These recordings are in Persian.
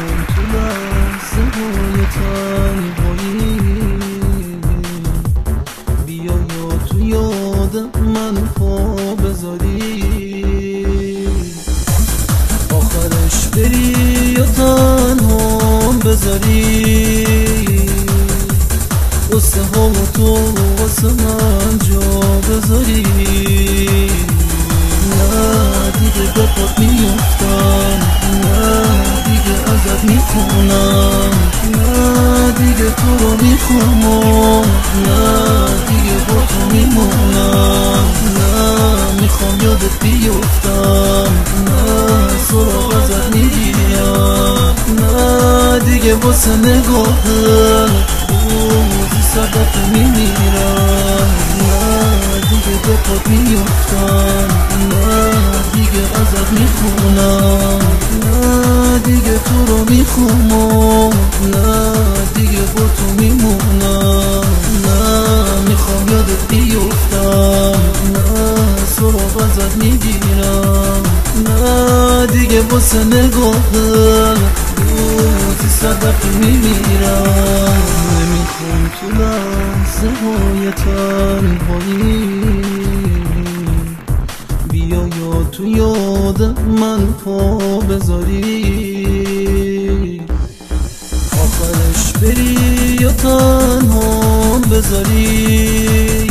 نمیخوام تو لحظه های تنهایی بیا یا تو یاد من پا بذاری، آخرش بری یا تنها بذاری، قصه ها تو واسه من جا بذاری. نه دیگه به پات میفتم، نه دیگه ازت میخونم، نه دیگه تو رو میخوام، نه دیگه با تو میمونم، نه میخوام یادت بیفتم، نه سراغ ازت میگیرم، نه دیگه واسه نگاهت روزی صدف میمیرم، نه دیگه به پات میفتم، نه دیگه ازت میخونم، نه دیگه تو رو میخوام، نه دیگه با تو میمونم، نه میخوام یادت بیفتم، نه سراغ ازت میگیرم، نه دیگه واسه نگاهت روزی صدف میمیرم. نمیخوام تو لحظه های تنهایی بیا یا تو یاد من پا بذاری، آخرش بری یا تنها بذاری،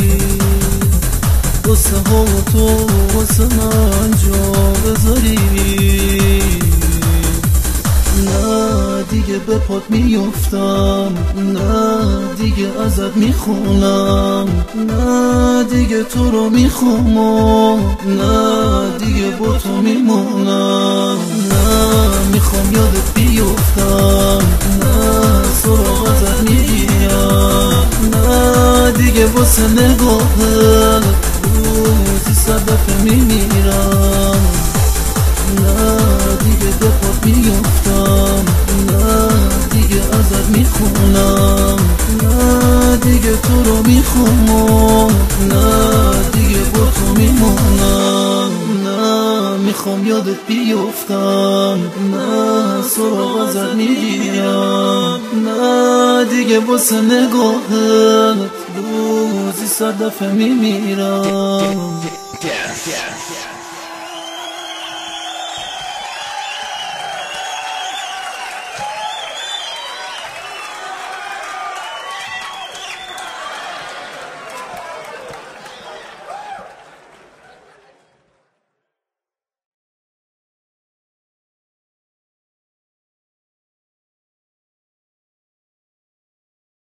قصه ها تو واسه من جا بذاری. نه دیگه به پات میفتم، نه دیگه ازت میخونم، نه دیگه تو رو میخوام، نه دیگه با تو میمونم، نه میخوام یادت بیفتم، نه سراغ ازت میگیرم، نه دیگه واسه نگاهت روزی صدف میمیرم، نه دیگه به پات میفتم، نه دیگه ازت میخونم، نه دیگه تو رو میخوام، نه دیگه با تو میمونم، نه میخوام یادت بیفتم، نه سراغ ازت میگیرم، نه دیگه واسه نگاهت روزی صدف میمیرم.